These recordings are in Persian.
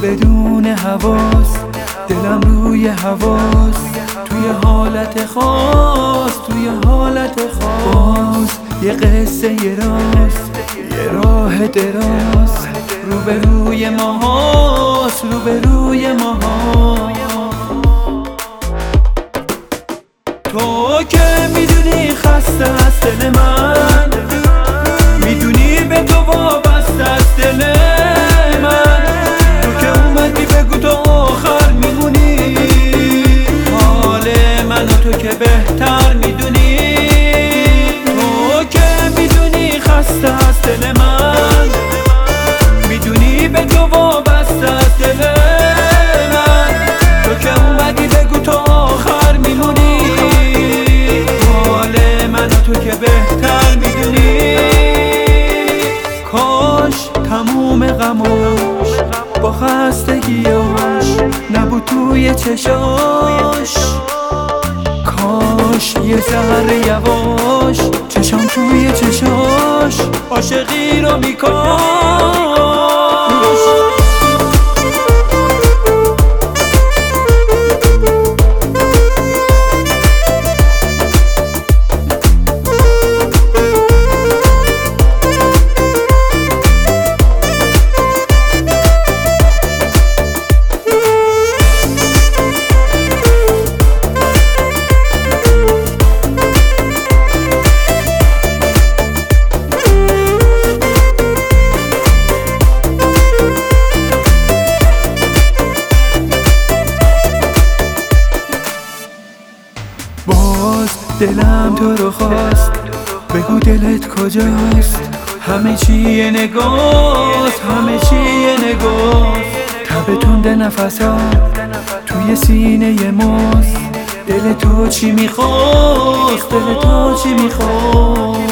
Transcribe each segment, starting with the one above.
بدون حواس، دلم روی حواس، توی حالت خاص، توی حالت خاص. یه قصه یه راست، یه راه دراز، روبروی ما هاست، روبروی ما هاست. تو که میدونی خسته از دل من، میدونی به تو وابسته از دل من، تو که اومدی بگو تو آخر میمونی، حال من و تو که بهتر میدونی. تو که میدونی خسته از دل من، میدونی به تو وابسته از دل من، تو که اومدی بگو تو آخر میمونی، حال من و تو که بهتر میدونی. کاش تموم غماش با خستگیاش نبود توی چشاش، کاش یه ذره یواش چشام توی چشاش عاشقی رو میکاش. باز دلم تو رو خواست، بگو دلت کجاست، همه چی یه نگاست، همه چی یه نگاست. تب تند نفسا توی سینه ماست، دل تو چی میخواست، دل تو چی میخواست.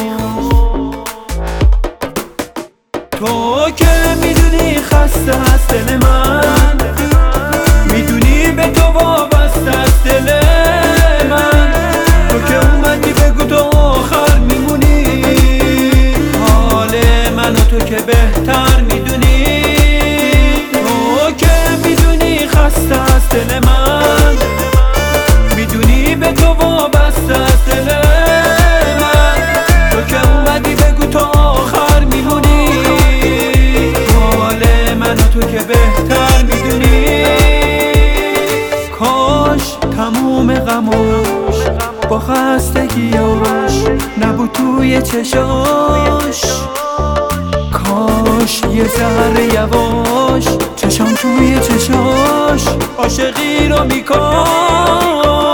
تو که میدونی خسته از دل من، میدونی به تو وابسته از دل من، تو که اومدی بگو تو آخر میمونی، حال من و تو که بهتر میدونی. تو که میدونی خسته از دل من، میدونی به تو وابسته از دل من، تو که اومدی بگو تو آخر میمونی، حال من و تو که بهتر میدونی. کاش تموم غماش با خستگیاش نبود توی چشاش، کاش یه ذره یواش چشام توی چشاش عاشقی رو میکاش.